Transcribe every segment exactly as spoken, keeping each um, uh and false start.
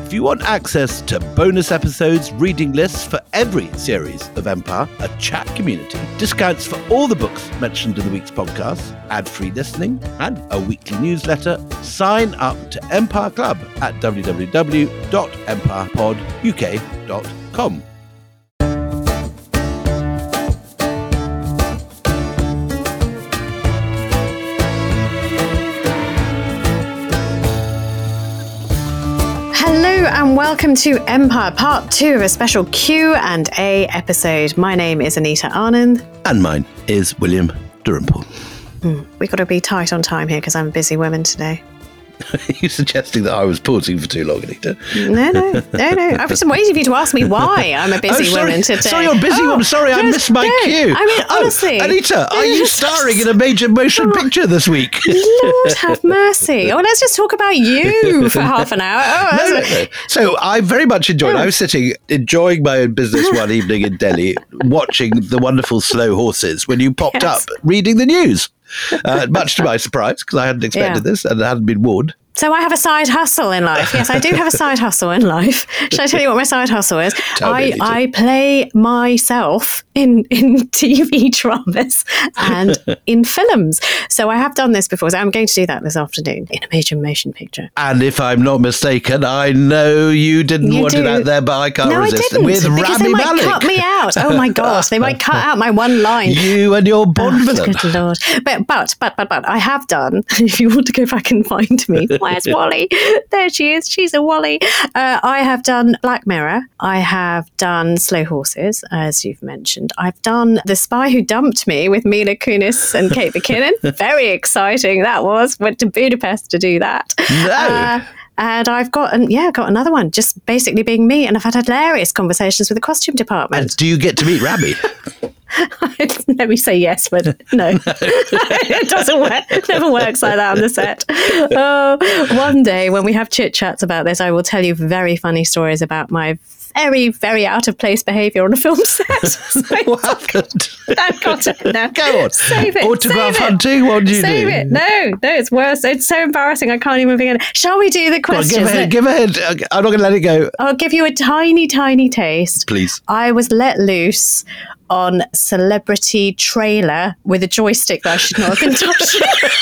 If you want access to bonus episodes, reading lists for every series of Empire, a chat community, discounts for all the books mentioned in the week's podcast, ad-free listening, and a weekly newsletter, sign up to Empire Club at w w w dot empire pod u k dot com. And welcome to Empire Part two of a special Q and A episode. My name is Anita Anand. And mine is William Dalrymple. Mm, we've got to be tight on time here because I'm a busy woman today. Are you suggesting that I was pausing for too long, Anita? No, no, no, no. I was waiting for you to ask me why I'm a busy oh, sorry. woman today. Sorry, you're a busy oh, woman. Sorry, yes, I missed my no. cue. I mean, honestly. Oh, Anita, are you starring in a major motion picture this week? Lord have mercy. Oh, let's just talk about you for half an hour. Oh, no, no, no. So I very much enjoyed it. I was sitting, enjoying my own business one evening in Delhi, watching the wonderful slow horses when you popped yes. up reading the news. Uh, much to my surprise, because I hadn't expected yeah. this and I hadn't been warned. So I have a side hustle in life. Yes, I do have a side hustle in life. Should I tell you what my side hustle is? Tell I, me, I play myself in, in T V dramas and in films. So I have done this before. So I'm going to do that this afternoon in a major motion picture. And if I'm not mistaken, I know you didn't you want do. it out there, but I can't no, resist. I didn't, With because Rami they might Malek. cut me out. Oh my gosh, they might cut out my one line. You and your Bond oh, villain. Good Lord. But, but, but, but, but, I have done, if you want to go back and find me, where's Wally? There she is. She's a Wally. Uh, I have done Black Mirror. I have done Slow Horses, as you've mentioned. I've done The Spy Who Dumped Me with Mila Kunis and Kate McKinnon. Very exciting that was. Went to Budapest to do that. No. Uh, And I've got, an, yeah, got another one, just basically being me. And I've had hilarious conversations with the costume department. And do you get to meet Rami? Let me say yes, but no. It doesn't work. It never works like that on the set. Oh, one day when we have chit chats about this, I will tell you very funny stories about my very, very out of place behaviour on a film set. So what happened? I've got it now. Go on. Save it. Autograph save hunting? It. What did you save do? Save it. No, no, it's worse. It's so embarrassing. I can't even begin. Shall we do the questions? Well, give ahead. Give ahead. I'm not going to let it go. I'll give you a tiny, tiny taste. Please. I was let loose on Celebrity Trailer with a joystick that I should not have been touching.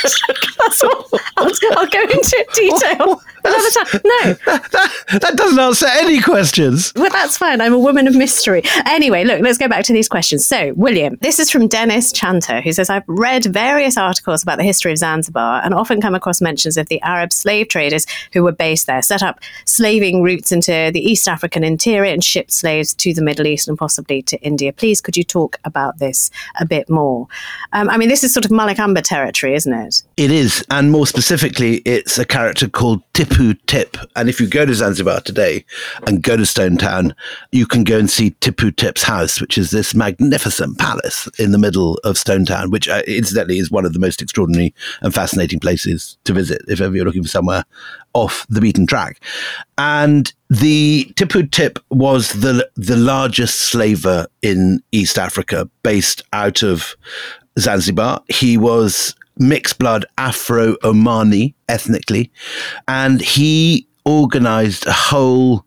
I'll, I'll go into detail another time. No. That, that, that doesn't answer any questions. Well, that's fine. I'm a woman of mystery. Anyway, look, let's go back to these questions. So, William, this is from Dennis Chanter, who says, I've read various articles about the history of Zanzibar and often come across mentions of the Arab slave traders who were based there, set up slaving routes into the East African interior and shipped slaves to the Middle East and possibly to India. Please, could you talk about this a bit more? Um, I mean, this is sort of Malik Umber territory, isn't it? It is. And more specifically, it's a character called Tipu Tip. And if you go to Zanzibar today and go to Stone Town, you can go and see Tipu Tip's house, which is this magnificent palace in the middle of Stone Town, which uh, incidentally is one of the most extraordinary and fascinating places to visit if ever you're looking for somewhere off the beaten track. And the Tipu Tip was the the largest slaver in East Africa, based out of Zanzibar. He was mixed blood Afro-Omani ethnically, and he organized a whole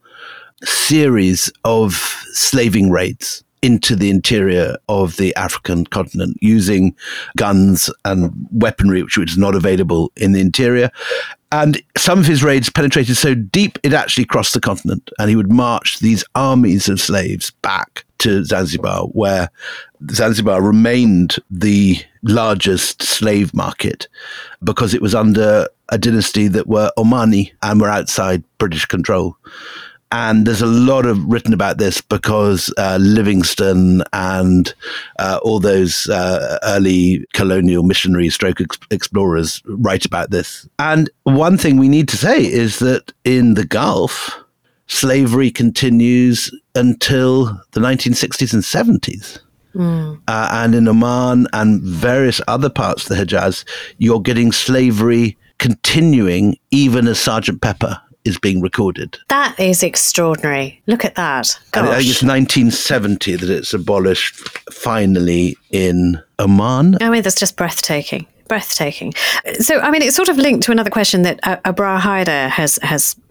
series of slaving raids into the interior of the African continent using guns and weaponry which was not available in the interior. And some of his raids penetrated so deep it actually crossed the continent, and he would march these armies of slaves back to Zanzibar, where Zanzibar remained the largest slave market because it was under a dynasty that were Omani and were outside British control. And there's a lot of written about this because uh, Livingstone and uh, all those uh, early colonial missionary stroke ex- explorers write about this. And one thing we need to say is that in the Gulf, slavery continues until the nineteen sixties and seventies. Mm. Uh, and in Oman and various other parts of the Hejaz, you're getting slavery continuing even as Sergeant Pepper is being recorded. That is extraordinary. Look at that. Gosh. And I think it's nineteen seventy that it's abolished finally in Oman. I mean, that's just breathtaking. Breathtaking. So, I mean, it's sort of linked to another question that uh, Abrar Haider has has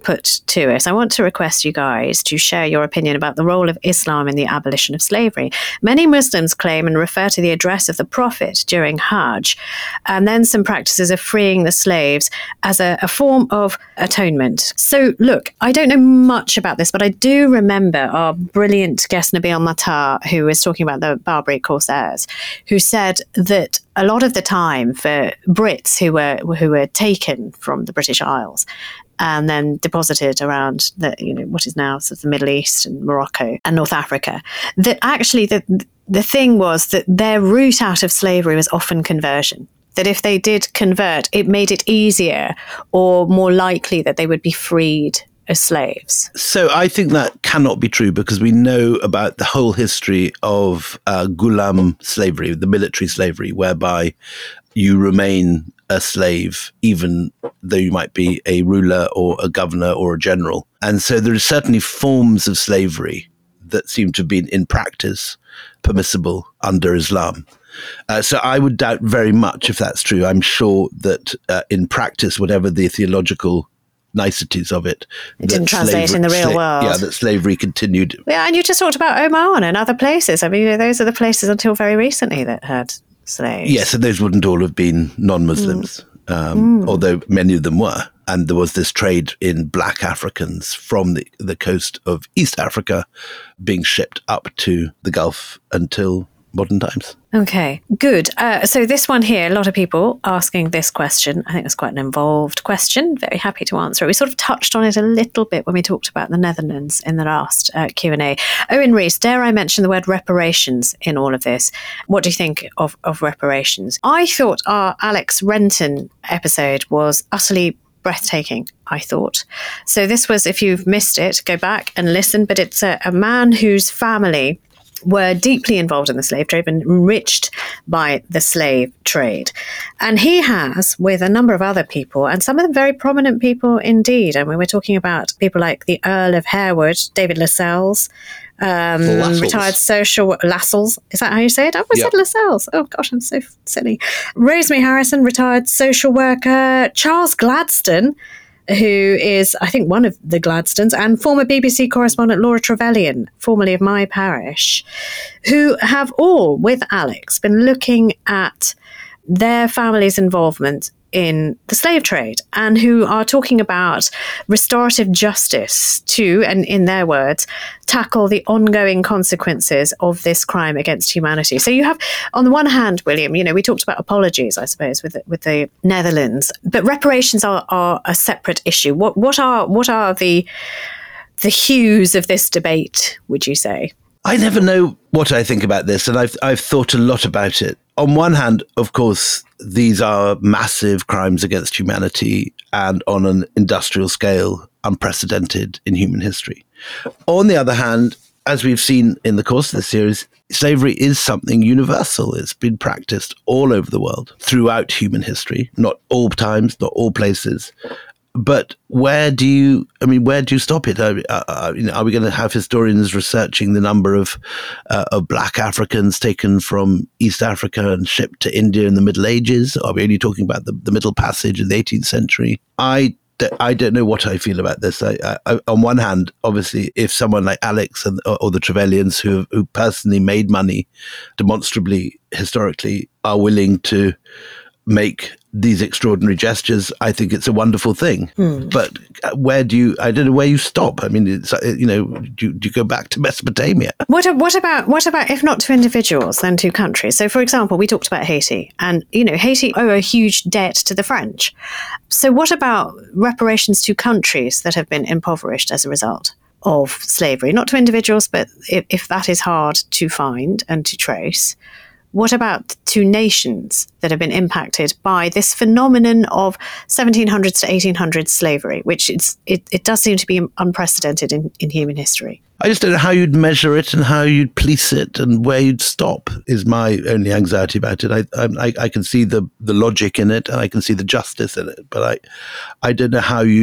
put to us, I want to request you guys to share your opinion about the role of Islam in the abolition of slavery. Many Muslims claim and refer to the address of the Prophet during Hajj, and then some practices of freeing the slaves as a, a form of atonement. So, look, I don't know much about this, but I do remember our brilliant guest Nabil Matar, who was talking about the Barbary Corsairs, who said that a lot of the time for Brits who were who were taken from the British Isles and then deposited around the, you know, what is now sort of the Middle East and Morocco and North Africa, that actually the the thing was that their route out of slavery was often conversion. That if they did convert, it made it easier or more likely that they would be freed as slaves. So I think that cannot be true, because we know about the whole history of uh, Ghulam slavery, the military slavery, whereby you remain a slave even though you might be a ruler or a governor or a general. And so there are certainly forms of slavery that seem to have been in practice permissible under Islam. Uh, so I would doubt very much if that's true. I'm sure that uh, in practice, whatever the theological niceties of it, it didn't translate slavery, in the real sla- world. Yeah, that slavery continued. Yeah, and you just talked about Oman and other places. I mean, those are the places until very recently that had slaves. Yes, and those wouldn't all have been non-Muslims, mm. Um, mm. although many of them were. And there was this trade in black Africans from the, the coast of East Africa being shipped up to the Gulf until modern times. Okay, good. Uh, so this one here, a lot of people asking this question. I think it's quite an involved question. Very happy to answer it. We sort of touched on it a little bit when we talked about the Netherlands in the last uh, Q and A. Owen Rees, dare I mention the word reparations in all of this? What do you think of, of reparations? I thought our Alex Renton episode was utterly breathtaking, I thought. So this was, if you've missed it, go back and listen. But it's a, a man whose family were deeply involved in the slave trade and enriched by the slave trade. And he has, with a number of other people, and some of them very prominent people indeed. I mean, we're talking about people like the Earl of Harewood, David Lascelles, um, retired social... Lascelles, is that how you say it? I always yep. said Lascelles. Oh, gosh, I'm so silly. Rosemary Harrison, retired social worker. Charles Gladstone, who is, I think, one of the Gladstones, and former B B C correspondent Laura Trevelyan, formerly of My Parish, who have all, with Alex, been looking at their family's involvement in the slave trade, and who are talking about restorative justice to, and in their words, tackle the ongoing consequences of this crime against humanity. So you have, on the one hand, William, you know, we talked about apologies, I suppose, with the, with the Netherlands, but reparations are, are a separate issue. What what are what are the the hues of this debate, would you say? I never know what I think about this, and I've I've thought a lot about it. On one hand, of course, these are massive crimes against humanity and on an industrial scale, unprecedented in human history. On the other hand, as we've seen in the course of the series, slavery is something universal. It's been practiced all over the world throughout human history, not all times, not all places. But where do you, I mean, where do you stop it? Are, are, you know, are we going to have historians researching the number of, uh, of black Africans taken from East Africa and shipped to India in the Middle Ages? Are we only talking about the, the Middle Passage in the eighteenth century? I, I don't know what I feel about this. I, I, on one hand, obviously, if someone like Alex and, or, or the Trevelyan's, who, who personally made money demonstrably, historically, are willing to make these extraordinary gestures, I think it's a wonderful thing. Hmm. But where do you, I don't know where you stop. I mean, it's, you know, do, do you go back to Mesopotamia? What what about, what about, if not to individuals, then to countries? So, for example, we talked about Haiti, and, you know, Haiti owe a huge debt to the French. So what about reparations to countries that have been impoverished as a result of slavery? Not to individuals, but if, if that is hard to find and to trace, what about to nations that have been impacted by this phenomenon of seventeen hundreds to eighteen hundreds slavery, which it's, it, it does seem to be unprecedented in, in human history? I just don't know how you'd measure it and how you'd police it and where you'd stop is my only anxiety about it. I I, I can see the, the logic in it and I can see the justice in it, but I I don't know how you'd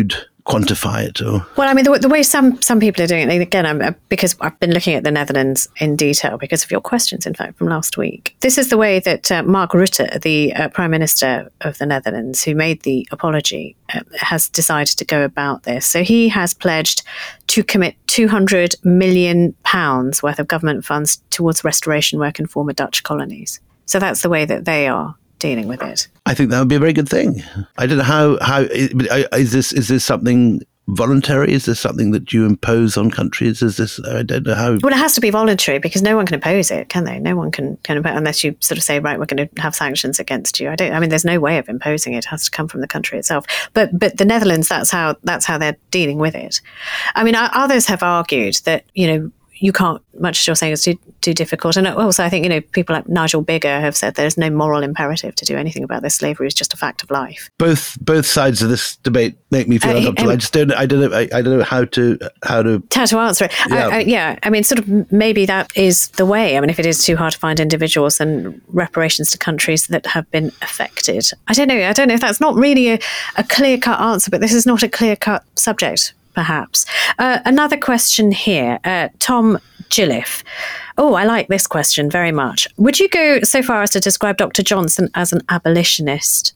quantify it. Or Well, I mean, the, the way some, some people are doing it, again, I'm, because I've been looking at the Netherlands in detail because of your questions, in fact, from last week. This is the way that uh, Mark Rutte, the uh, Prime Minister of the Netherlands, who made the apology, uh, has decided to go about this. So he has pledged to commit two hundred million pounds worth of government funds towards restoration work in former Dutch colonies. So that's the way that they are dealing with it. I think that would be a very good thing. I don't know how, how is this, is this something voluntary? Is this something that you impose on countries? Is this, I don't know how. Well, it has to be voluntary because no one can oppose it, can they? No one can, can impose, unless you sort of say, right, we're going to have sanctions against you. I don't, I mean, there's no way of imposing it. It has to come from the country itself. But, but the Netherlands, that's how, that's how they're dealing with it. I mean, others have argued that, you know, you can't, much as you're saying, it's too, too difficult. And also, I think, you know, people like Nigel Biggar have said there's no moral imperative to do anything about this. Slavery is just a fact of life. Both both sides of this debate make me feel Uh, uncomfortable. um, I just don't. I don't know. I, I don't know how to how to How to answer it. Yeah. I, I, yeah. I mean, sort of maybe that is the way. I mean, if it is too hard to find individuals, then reparations to countries that have been affected. I don't know. I don't know if that's not really a, a clear-cut answer, but this is not a clear-cut subject, perhaps. Uh, another question here. Uh, Tom Gilliff. Oh, I like this question very much. Would you go so far as to describe Doctor Johnson as an abolitionist?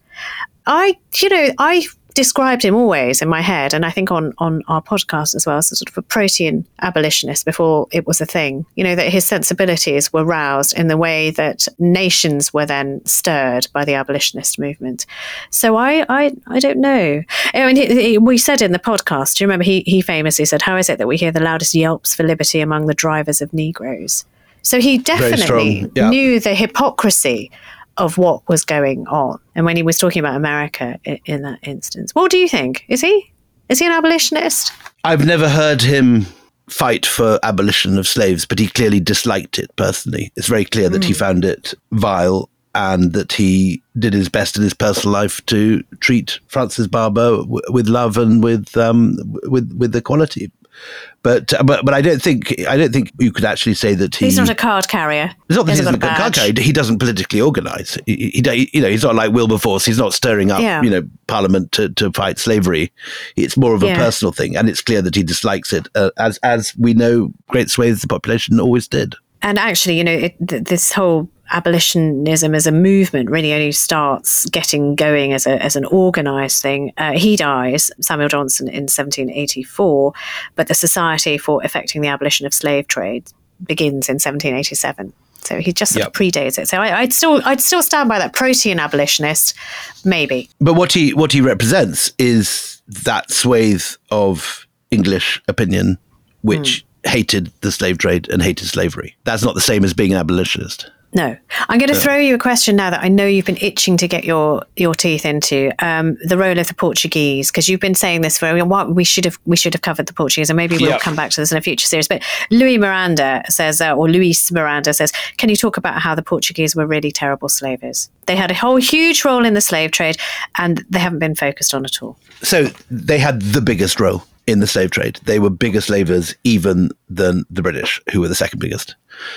I, you know, I described him always in my head, and I think on, on our podcast as well, as a sort of a protean abolitionist before it was a thing. You know, that his sensibilities were roused in the way that nations were then stirred by the abolitionist movement. So I I, I don't know. I mean, he, he, we said in the podcast, do you remember, he, he famously said, how is it that we hear the loudest yelps for liberty among the drivers of Negroes? So he definitely strong, yeah. knew the hypocrisy of what was going on. And when he was talking about America in, in that instance, what do you think? Is he? Is he an abolitionist? I've never heard him fight for abolition of slaves, but he clearly disliked it personally. It's very clear that mm. he found it vile and that he did his best in his personal life to treat Francis Barber w- with love and with um, with with equality. But but but I don't think I don't think you could actually say that he, he's not a card carrier. It's not that he he's a card carrier. He doesn't politically organise. He, he, you know, he's not like Wilberforce. He's not stirring up, yeah. you know, Parliament to, to fight slavery. It's more of a yeah. personal thing, and it's clear that he dislikes it, uh, as as we know, great swathes of the population always did. And actually, you know, it, th- this whole abolitionism as a movement really only starts getting going as a as an organised thing. Uh, he dies, Samuel Johnson, in seventeen eighty-four, but the Society for Effecting the Abolition of Slave Trade begins in seventeen eighty-seven. So he just sort yep. of predates it. So I, I'd still I'd still stand by that protean abolitionist, maybe. But what he what he represents is that swathe of English opinion which mm. hated the slave trade and hated slavery. That's not the same as being an abolitionist. No. I'm going to throw you a question now that I know you've been itching to get your, your teeth into, um, the role of the Portuguese, because you've been saying this for a while. We should have we should have covered the Portuguese, and maybe we'll yep. come back to this in a future series. But Louis Miranda says, uh, or Luis Miranda says, can you talk about how the Portuguese were really terrible slavers? They had a whole huge role in the slave trade, and they haven't been focused on at all. So they had the biggest role in the slave trade. They were bigger slavers even than the British, who were the second biggest.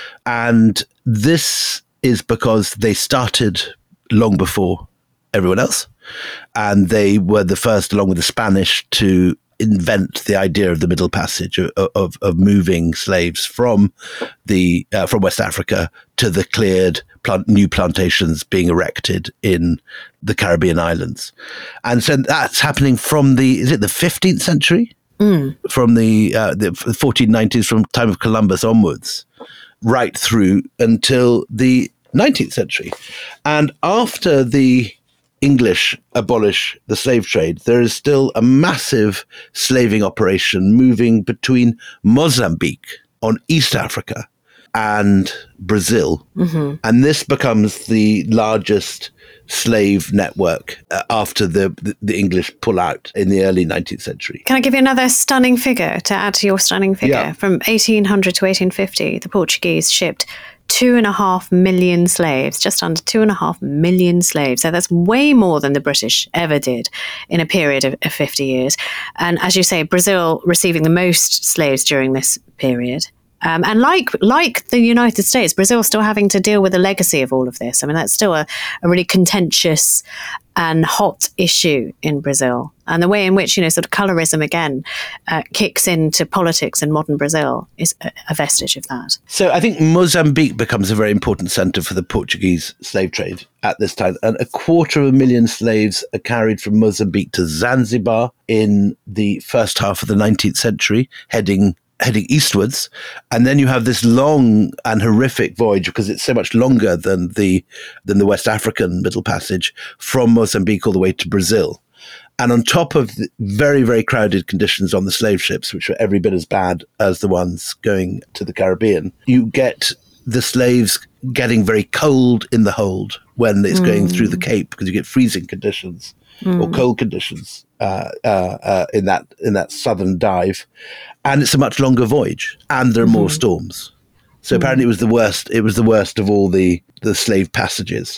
And this is because they started long before everyone else. And they were the first, along with the Spanish, to invent the idea of the Middle Passage, of, of, of moving slaves from the uh, from West Africa to the cleared plant, new plantations being erected in the Caribbean islands. And so that's happening from the, is it the fifteenth century? Mm. From the, uh, the fourteen nineties, from time of Columbus onwards, right through until the nineteenth century. And after the English abolish the slave trade, there is still a massive slaving operation moving between Mozambique on East Africa and Brazil. Mm-hmm. And this becomes the largest slave network uh, after the, the, the English pull out in the early nineteenth century. Can I give you another stunning figure to add to your stunning figure? Yeah. From eighteen hundred to eighteen fifty, the Portuguese shipped two and a half million slaves, just under two and a half million slaves. So that's way more than the British ever did in a period of, of fifty years. And as you say, Brazil receiving the most slaves during this period. Um, and like like the United States, Brazil is still having to deal with the legacy of all of this. I mean, that's still a, a really contentious and hot issue in Brazil. And the way in which, you know, sort of colorism again uh, kicks into politics in modern Brazil is a, a vestige of that. So I think Mozambique becomes a very important centre for the Portuguese slave trade at this time. And a quarter of a million slaves are carried from Mozambique to Zanzibar in the first half of the nineteenth century, heading heading eastwards. And then you have this long and horrific voyage, because it's so much longer than the than the West African Middle Passage, from Mozambique all the way to Brazil. And on top of the very, very crowded conditions on the slave ships, which were every bit as bad as the ones going to the Caribbean, you get the slaves getting very cold in the hold when it's mm. going through the Cape, because you get freezing conditions mm. or cold conditions uh, uh, uh, in that in that southern dive. And it's a much longer voyage, and there are more mm. storms. So mm. apparently it was the worst. It was the worst of all the, the slave passages.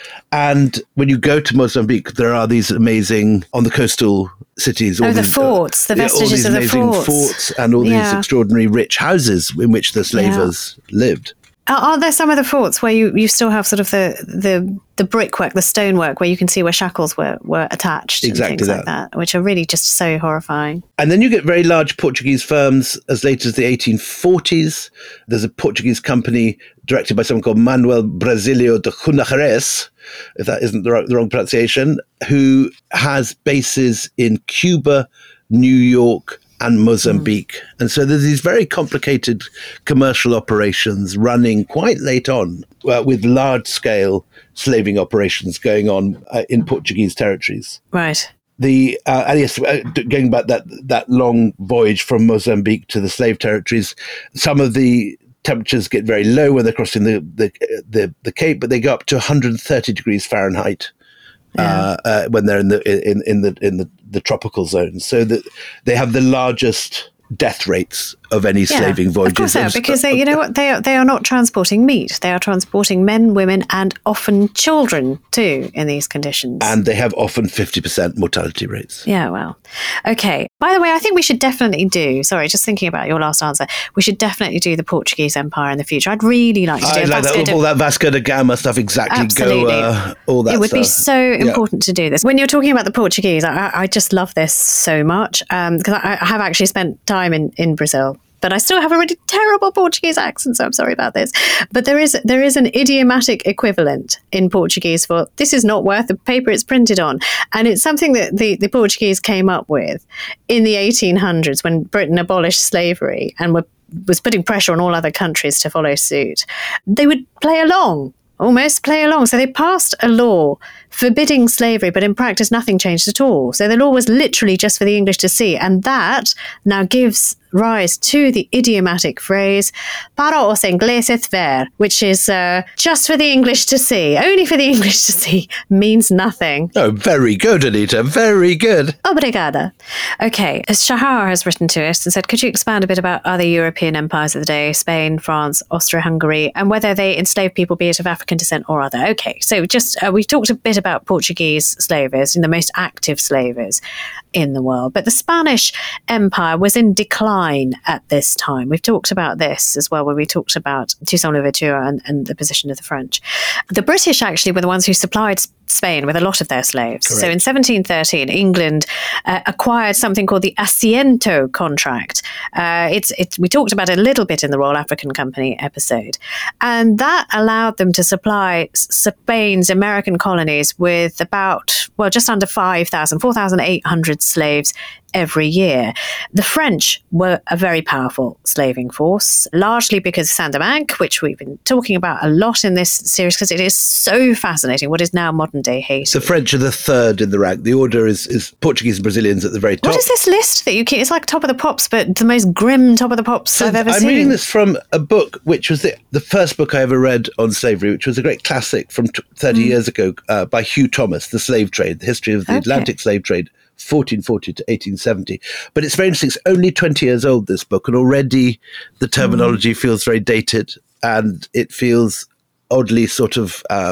And when you go to Mozambique, there are these amazing, on the coastal cities. Oh, all the these, forts, the uh, vestiges all of these the amazing forts. forts and all yeah. these extraordinary rich houses in which the slavers yeah. lived. Are, are there some of the forts where you, you still have sort of the, the the brickwork, the stonework, where you can see where shackles were, were attached exactly and things that. like that, which are really just so horrifying? And then you get very large Portuguese firms as late as the eighteen forties. There's a Portuguese company directed by someone called Manuel Brasilio de Gunajarés, if that isn't the, right, the wrong pronunciation, who has bases in Cuba, New York, and Mozambique. Mm. And so there's these very complicated commercial operations running quite late on, uh, with large-scale slaving operations going on uh, in Portuguese territories. Right. The uh, and yes, uh, going back that that long voyage from Mozambique to the slave territories, some of the temperatures get very low when they're crossing the the the, the Cape, but they go up to one hundred thirty degrees Fahrenheit. Yeah. Uh, uh, when they're in the in, in the in the, the tropical zones, so that they have the largest death rates of any yeah, slaving voyages. Of course they are, because they, you know what, they are, they are not transporting meat. They are transporting men, women, and often children too in these conditions. And they have often fifty percent mortality rates. Yeah, well, okay. By the way, I think we should definitely do, sorry, just thinking about your last answer, we should definitely do the Portuguese Empire in the future. I'd really like to do I'd like that, all that Vasco da Gama stuff, exactly. Absolutely. Go, uh, all that It would stuff. be so important yeah. to do this. When you're talking about the Portuguese, I, I just love this so much, because um, I, I have actually spent time in, in Brazil. But I still have a really terrible Portuguese accent, so I'm sorry about this. But there is there is an idiomatic equivalent in Portuguese for this is not worth the paper it's printed on. And it's something that the, the Portuguese came up with in the eighteen hundreds when Britain abolished slavery and were, was putting pressure on all other countries to follow suit. They would play along. Almost play along. So they passed a law forbidding slavery, but in practice, nothing changed at all. So the law was literally just for the English to see. And that now gives rise to the idiomatic phrase, para os ingleses ver, which is uh, just for the English to see. Only for the English to see means nothing. Oh, very good, Anita. Very good. Obrigada. Okay, Shahar has written to us and said, could you expand a bit about other European empires of the day, Spain, France, Austria-Hungary, and whether they enslaved people, be it of African descent or other? Okay, so just, uh, we talked a bit about Portuguese slavers and the most active slavers in the world, but the Spanish Empire was in decline at this time. We've talked about this as well when we talked about Toussaint Louverture and, and the position of the French. The British actually were the ones who supplied Spain with a lot of their slaves. Correct. So in seventeen thirteen, England uh, acquired something called the Asiento contract. Uh, it's, it, we talked about it a little bit in the Royal African Company episode. And that allowed them to supply Spain's American colonies with about, well, just under five thousand, four thousand eight hundred slaves every year. The French were a very powerful slaving force, largely because of Saint-Domingue, which we've been talking about a lot in this series because it is so fascinating, what is now modern-day Haiti. The French are the third in the rank. The order is, is Portuguese and Brazilians at the very top. What is this list that you keep? It's like Top of the Pops, but the most grim Top of the Pops so I've ever I'm seen. I'm reading this from a book, which was the, the first book I ever read on slavery, which was a great classic from t- thirty mm. years ago uh, by Hugh Thomas, The Slave Trade, the history of the okay. Atlantic slave trade, fourteen forty to eighteen seventy. But it's very interesting. It's only twenty years old, this book, and already the terminology mm. feels very dated, and it feels oddly sort of um,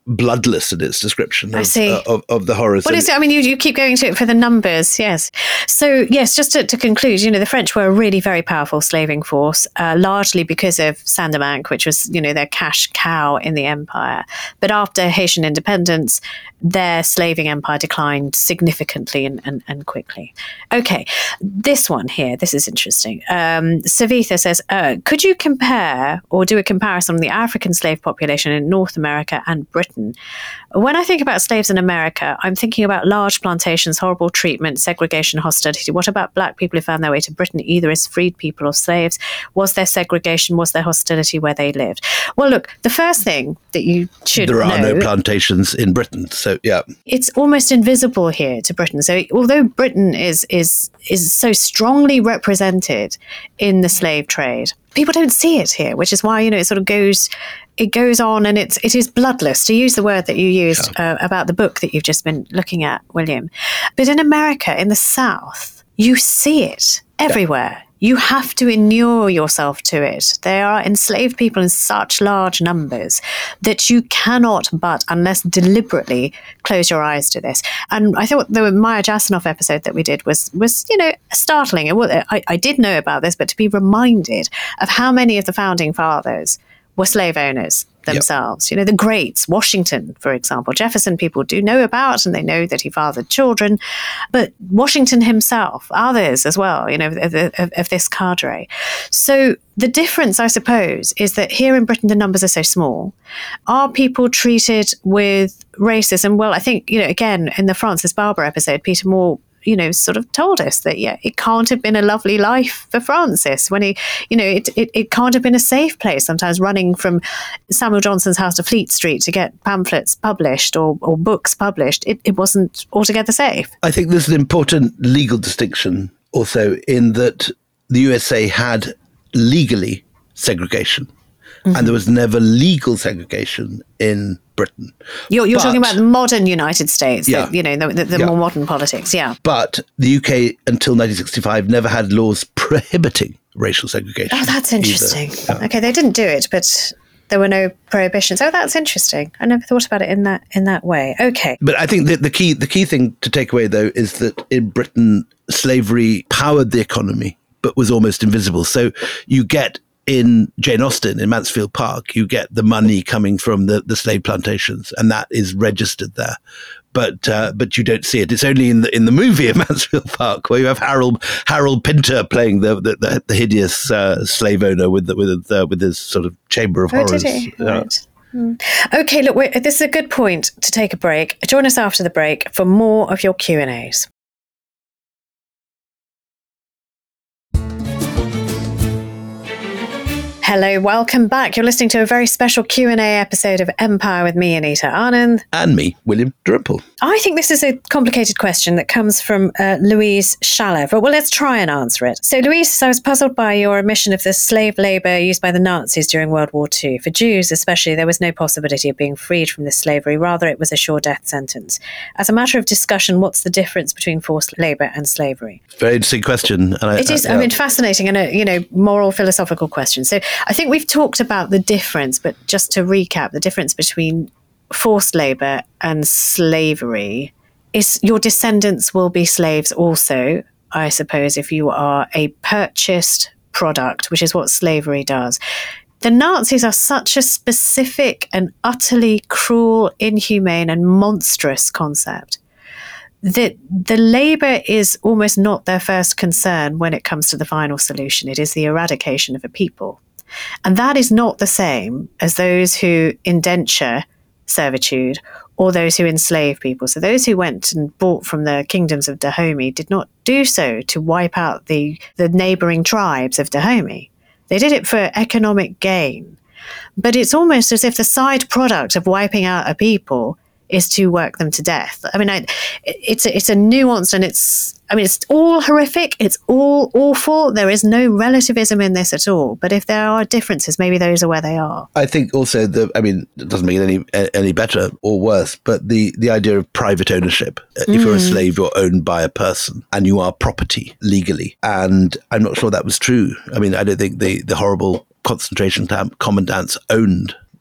bloodless in its description I of, see. uh, of, of the horrors. What is it? I mean, you, you keep going to it for the numbers, yes. So, yes, just to, to conclude, you know, the French were a really very powerful slaving force, uh, largely because of Saint-Domingue, which was, you know, their cash cow in the empire. But after Haitian independence, their slaving empire declined significantly and, and, and quickly. Okay, this one here, this is interesting. Um, Savitha says, uh, could you compare or do a comparison on the African slave population in North America and Britain? When I think about slaves in America, I'm thinking about large plantations, horrible treatment, segregation, hostility. What about black people who found their way to Britain, either as freed people or slaves? Was there segregation? Was there hostility where they lived? Well, look, the first thing that you should know... There are no plantations in Britain, so yeah. It's almost invisible here to Britain. So although Britain is is is so strongly represented in the slave trade, people don't see it here, which is why, you know, it sort of goes... It goes on and it's, it is bloodless, to use the word that you used yeah. uh, about the book that you've just been looking at, William. But in America, in the South, you see it everywhere. Yeah. You have to inure yourself to it. There are enslaved people in such large numbers that you cannot but, unless deliberately, close your eyes to this. And I thought the Maya Jasanoff episode that we did was, was you know, startling. It was, I, I did know about this, but to be reminded of how many of the founding fathers were slave owners themselves. Yep. You know, the greats, Washington, for example. Jefferson people do know about, and they know that he fathered children. But Washington himself, others as well, you know, of, of, of this cadre. So the difference, I suppose, is that here in Britain, the numbers are so small. Are people treated with racism? Well, I think, you know, again, in the Francis Barber episode, Peter Moore, you know, sort of told us that, yeah, it can't have been a lovely life for Francis when he, you know, it, it, it can't have been a safe place sometimes, running from Samuel Johnson's house to Fleet Street to get pamphlets published or, or books published. It, it wasn't altogether safe. I think there's an important legal distinction also in that the U S A had legally segregation. Mm-hmm. And there was never legal segregation in Britain. You're, you're but, talking about the modern United States, yeah, the, you know, the, the, the yeah. more modern politics, yeah. But the U K, until nineteen sixty-five, never had laws prohibiting racial segregation. Oh, that's interesting. Yeah. Okay, they didn't do it, but there were no prohibitions. Oh, that's interesting. I never thought about it in that in that way. Okay. But I think that the key the key thing to take away, though, is that in Britain, slavery powered the economy, but was almost invisible. So you get... in Jane Austen, in Mansfield Park, you get the money coming from the, the slave plantations, and that is registered there. But uh, but you don't see it. It's only in the in the movie of Mansfield Park where you have Harold Harold Pinter playing the the, the, the hideous uh, slave owner with the, with uh, with his sort of chamber of oh, horrors. Did he? Yeah. Right. Mm. Okay, look, wait, this is a good point to take a break. Join us after the break for more of your Q and A's. Hello, welcome back. You're listening to a very special Q and A episode of Empire with me, Anita Anand. And me, William Dalrymple. I think this is a complicated question that comes from uh, Louise Shalev. Well, let's try and answer it. So, Louise, I was puzzled by your omission of the slave labour used by the Nazis during World War Two. For Jews, especially, there was no possibility of being freed from this slavery. Rather, it was a sure death sentence. As a matter of discussion, what's the difference between forced labour and slavery? Very interesting question. And I, it is, uh, yeah. I mean, fascinating and a, you know, moral, philosophical question. So, I think we've talked about the difference, but just to recap, the difference between forced labour and slavery is your descendants will be slaves also, I suppose, if you are a purchased product, which is what slavery does. The Nazis are such a specific and utterly cruel, inhumane and monstrous concept that the labour is almost not their first concern when it comes to the final solution. It is the eradication of a people. And that is not the same as those who indenture servitude or those who enslave people. So those who went and bought from the kingdoms of Dahomey did not do so to wipe out the, the neighbouring tribes of Dahomey. They did it for economic gain. But it's almost as if the side product of wiping out a people is to work them to death. I mean, I, it's a, it's a nuance, and it's, I mean, it's all horrific. It's all awful. There is no relativism in this at all. But if there are differences, maybe those are where they are. I think also the, I mean, it doesn't make it any any better or worse, but the, the idea of private ownership. Mm. If you're a slave, you're owned by a person and you are property legally. And I'm not sure that was true. I mean, I don't think the, the horrible concentration camp commandants owned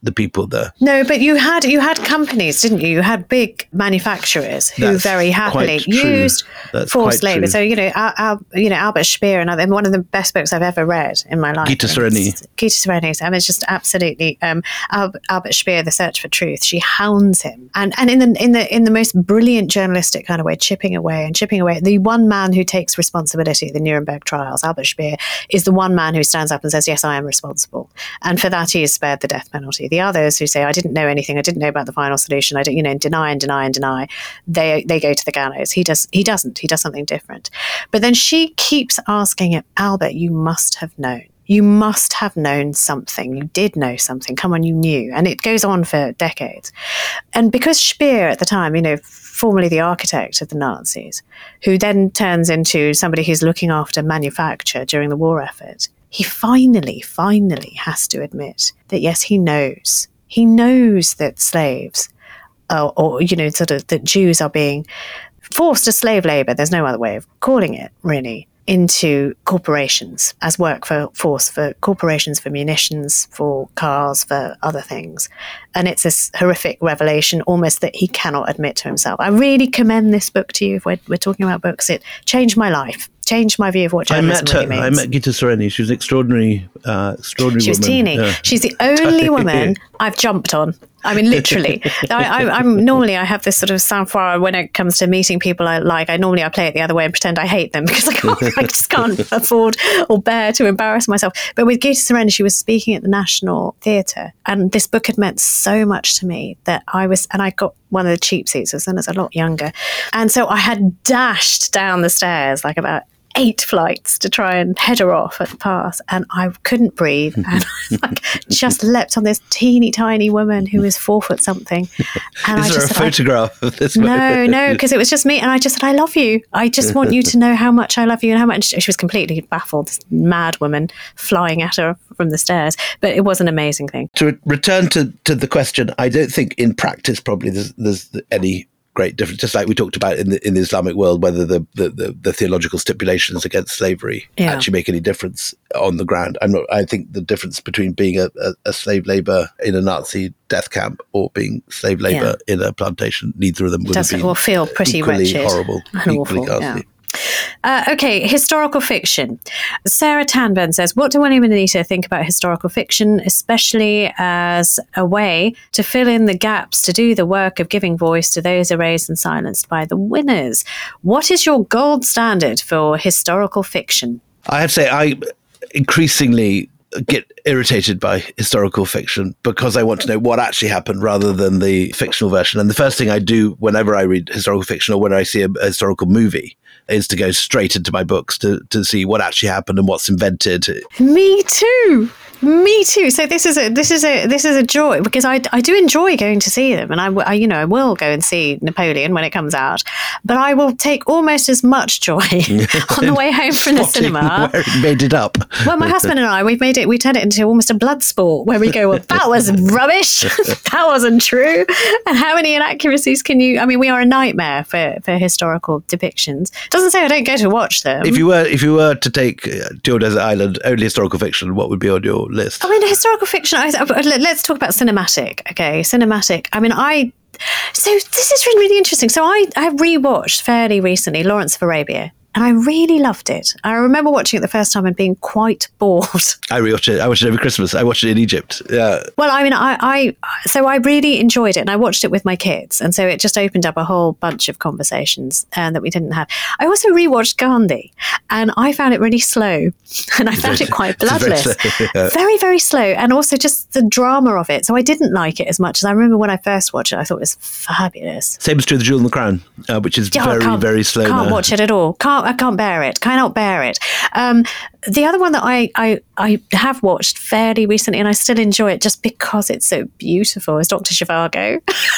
the people there. No, but you had you had companies, didn't you? You had big manufacturers who That's very happily used That's forced labour. true. So you know, Al, Al, you know Albert Speer, and other, one of the best books I've ever read in my life. Gita Sereni. Gita Sereni. I mean, it's just absolutely um, Al, Albert Speer, The Search for Truth. She hounds him, and and in the in the in the most brilliant journalistic kind of way, chipping away and chipping away. The one man who takes responsibility at the Nuremberg trials, Albert Speer, is the one man who stands up and says, "Yes, I am responsible," and for that he is spared the death penalty. The others who say, "I didn't know anything. I didn't know about the final solution. I don't," you know, deny and deny and deny. They they go to the gallows. He does. He doesn't. He does something different. But then she keeps asking it, Albert, you must have known. You must have known something. You did know something. Come on, you knew. And it goes on for decades. And because Speer at the time, you know, formerly the architect of the Nazis, who then turns into somebody who's looking after manufacture during the war effort, he finally, finally has to admit that, yes, he knows. He knows that slaves, uh, or, you know, sort of that Jews are being forced to slave labour, there's no other way of calling it, really, into corporations as work for force for corporations, for munitions, for cars, for other things. And it's this horrific revelation almost that he cannot admit to himself. I really commend this book to you. If we're, we're talking about books, it changed my life. Changed my view of what journalism I met really her. means. I met Gita Sereni. She was an extraordinary, uh, extraordinary She was woman. teeny. Yeah. She's the only woman I've jumped on. I mean, literally. I, I, I'm normally I have this sort of sang-froid when it comes to meeting people I like. I normally I play it the other way and pretend I hate them because I can't, I just can't afford or bear to embarrass myself. But with Gita Sereni, she was speaking at the National Theatre, and this book had meant so much to me that I was, and I got one of the cheap seats. I was then I was a lot younger, and so I had dashed down the stairs like about eight flights to try and head her off at the pass, and I couldn't breathe, and I like, just leapt on this teeny tiny woman who was four foot something. And Is I there just a said, photograph I, of this? No, no, because it was just me, and I just said, "I love you. I just want you to know how much I love you," and how much. She was completely baffled. This mad woman flying at her from the stairs, but it was an amazing thing. To return to, to the question, I don't think in practice probably there's, there's any great difference. Just like we talked about in the in the Islamic world, whether the the, the, the theological stipulations against slavery Yeah. actually make any difference on the ground. I'm not. I think the difference between being a, a, a slave labor in a Nazi death camp or being slave labor in a plantation, neither of them would have Does been will feel pretty equally wretched horrible, and equally awful. ghastly. Yeah. Uh, okay, historical fiction. Sarah Tanburn says, what do William and Anita think about historical fiction, especially as a way to fill in the gaps, to do the work of giving voice to those erased and silenced by the winners? What is your gold standard for historical fiction? I have to say, I increasingly get irritated by historical fiction because I want to know what actually happened rather than the fictional version. And the first thing I do whenever I read historical fiction or when I see a, a historical movie is to go straight into my books to, to see what actually happened and what's invented. Me too. Me too. So this is a this is a this is a joy because I, I do enjoy going to see them, and I, I you know I will go and see Napoleon when it comes out, but I will take almost as much joy on the way home from the cinema. Where it made it up. Well, my husband and I, we've made it. We turned it into almost a blood sport where we go, well, that was rubbish. That wasn't true. And how many inaccuracies can you? I mean, we are a nightmare for, for historical depictions. Doesn't say I don't go to watch them. If you were if you were to take uh, Dual Desert Island only historical fiction, what would be on your list? I mean, historical fiction, I, let's talk about cinematic, okay? Cinematic. I mean, I... So this is really, really interesting. So I, I rewatched fairly recently Lawrence of Arabia, and I really loved it. I remember watching it the first time and being quite bored. I rewatched it. I watched it over Christmas. I watched it in Egypt. Yeah. Well, I mean, I, I so I really enjoyed it, and I watched it with my kids, and so it just opened up a whole bunch of conversations uh, that we didn't have. I also rewatched Gandhi, and I found it really slow, and I found it quite bloodless, very slow, yeah. very, very slow, and also just the drama of it. So I didn't like it as much as I remember when I first watched it. I thought it was fabulous. Same is true of The Jewel and the Crown, uh, which is Yeah, I very, can't- very slow Can't now. watch it at all. Can't I can't bear it. Cannot bear it. Um, the other one that I, I I have watched fairly recently, and I still enjoy it just because it's so beautiful, is Doctor Zhivago.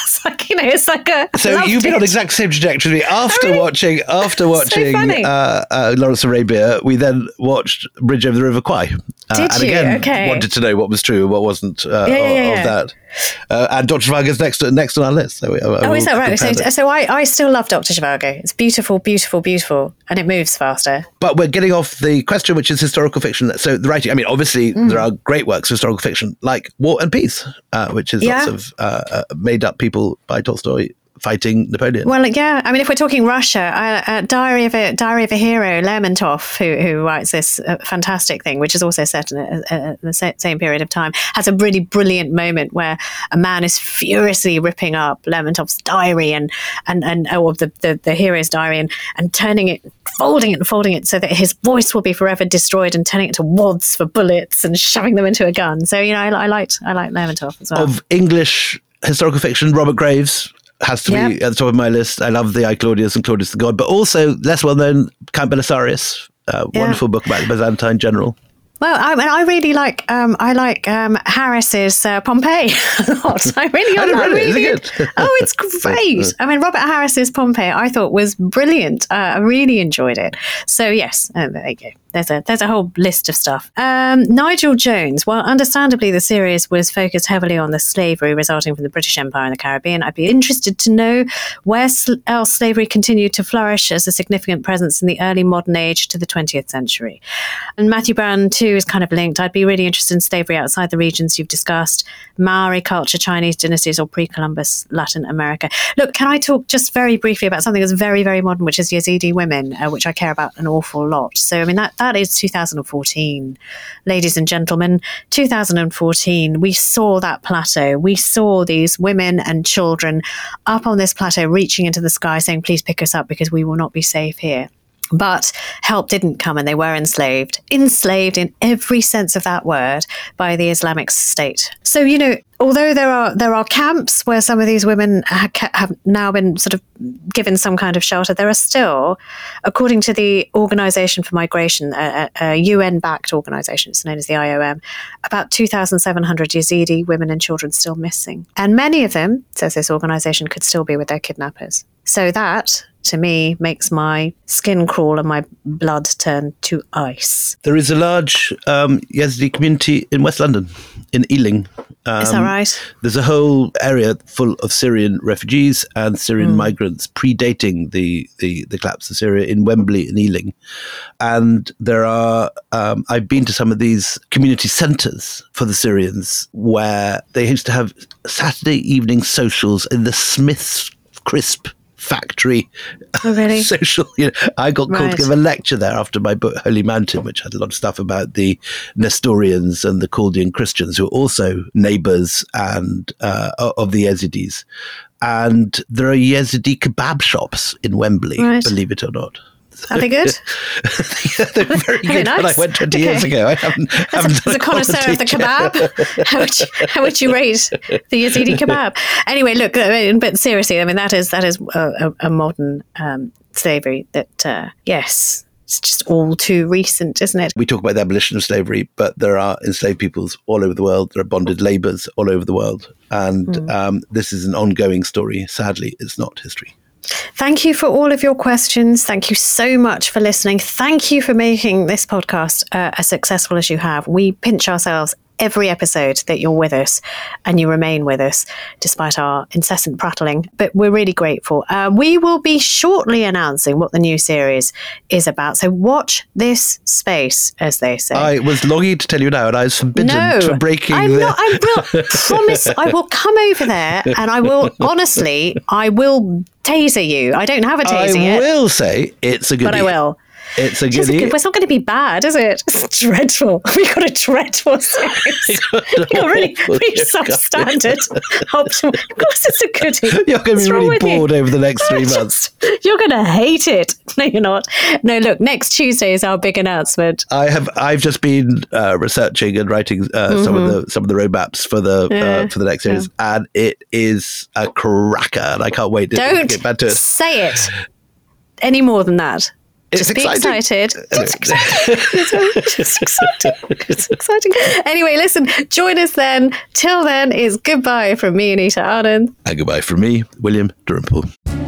it's like, you know, it's like a. So you've been it. on the exact same trajectory. After really? watching, after watching so uh, uh, Lawrence of Arabia, we then watched Bridge Over the River Kwai. Uh, Did and you? again, okay. wanted to know what was true and what wasn't uh, yeah, yeah, yeah, of, yeah. of that. Uh, and Doctor Zhivago's next next on our list. So we, I, oh, I is that right? So, it. so I, I still love Doctor Zhivago. It's beautiful, beautiful, beautiful, and it moves faster. But we're getting off the question, which is historical fiction. So the writing, I mean, obviously mm. there are great works of historical fiction like War and Peace, uh, which is yeah. lots of uh, uh, made up people by Tolstoy fighting Napoleon. Well, yeah. I mean, if we're talking Russia, uh, uh, Diary of a Diary of a Hero, Lermontov, who who writes this uh, fantastic thing, which is also set in a, a, the same period of time, has a really brilliant moment where a man is furiously ripping up Lermontov's diary and and and or the, the the hero's diary and and turning it, folding it and folding it so that his voice will be forever destroyed, and turning it to wads for bullets and shoving them into a gun. So you know, I, I liked I liked Lermontov as well. Of English historical fiction, Robert Graves has to yep. be at the top of my list. I love the I, Claudius and Claudius the God, but also less well-known Count Belisarius, a yeah. wonderful book about the Byzantine general. Well, I mean, I really like um, I like um, Harris's uh, Pompeii a lot. I really, I I read really, it. Is it good? Oh, it's great. I mean, Robert Harris's Pompeii, I thought was brilliant. Uh, I really enjoyed it. So yes, uh, there you go. There's a there's a whole list of stuff. Um, Nigel Jones. Well, understandably, the series was focused heavily on the slavery resulting from the British Empire in the Caribbean. I'd be interested to know where sl- else slavery continued to flourish as a significant presence in the early modern age to the twentieth century. And Matthew Brown too is kind of linked. I'd be really interested in slavery outside the regions you've discussed: Maori culture, Chinese dynasties, or pre-Columbus Latin America. Look, can I talk just very briefly about something that's very, very modern, which is Yazidi women, uh, which I care about an awful lot. So, I mean, that. that That is two thousand fourteen. Ladies and gentlemen, two thousand fourteen, we saw that plateau. We saw these women and children up on this plateau reaching into the sky saying, please pick us up because we will not be safe here. But help didn't come, and they were enslaved, enslaved in every sense of that word by the Islamic State. So, you know, although there are there are camps where some of these women ha- have now been sort of given some kind of shelter, there are still, according to the Organization for Migration, a, a U N-backed organization, it's known as the I O M, about two thousand seven hundred Yazidi women and children still missing. And many of them, says this organization, could still be with their kidnappers. So that, to me, makes my skin crawl and my blood turn to ice. There is a large um, Yazidi community in West London, in Ealing. Um, is that right? There's a whole area full of Syrian refugees and Syrian mm. migrants predating the, the, the collapse of Syria in Wembley and Ealing. And there are, um, I've been to some of these community centres for the Syrians where they used to have Saturday evening socials in the Smith's Crisp factory. Oh, really? Social, you know, I got called right. to give a lecture there after my book Holy Mountain, which had a lot of stuff about the Nestorians and the Chaldean Christians, who are also neighbors and uh, of the Yazidis. And there are Yazidi kebab shops in Wembley, right. believe it or not. Are they good? Yeah, they're very good. Nice. When I went twenty okay. years ago, I haven't. As, haven't a, as a connoisseur of the kebab, how would, you, how would you rate the Yazidi kebab? Anyway, look, but seriously, I mean that is that is a, a modern um, slavery that uh, yes. It's just all too recent, isn't it? We talk about the abolition of slavery, but there are enslaved peoples all over the world. There are bonded labours all over the world. And mm. um, this is an ongoing story. Sadly, it's not history. Thank you for all of your questions. Thank you so much for listening. Thank you for making this podcast uh, as successful as you have. We pinch ourselves every episode that you're with us and you remain with us despite our incessant prattling, but we're really grateful. Uh, we will be shortly announcing what the new series is about, so watch this space, as they say. I was longing to tell you now, and I was forbidden no, for breaking I'm the... not, I will promise I will come over there and I will, honestly, I will taser you. I don't have a taser I yet. I will say it's a goodie. But I will. It's a It's, goodie. good, it's not going to be bad, is it? It's dreadful. We got a dreadful series. We got really, really substandard. Optimal. Of course, it's a goodie. You're going to be really bored you? over the next three just, months. You're going to hate it. No, you're not. No, look, next Tuesday is our big announcement. I have. I've just been uh, researching and writing uh, mm-hmm. some of the some of the roadmaps for the yeah. uh, for the next series, yeah. and it is a cracker, and I can't wait to Don't get back to it. Say it any more than that. It's Just exciting. be excited. It's exciting. It's exciting. It's exciting. Anyway, listen, join us then. Till then is goodbye from me, Anita Arden. And goodbye from me, William Dalrymple.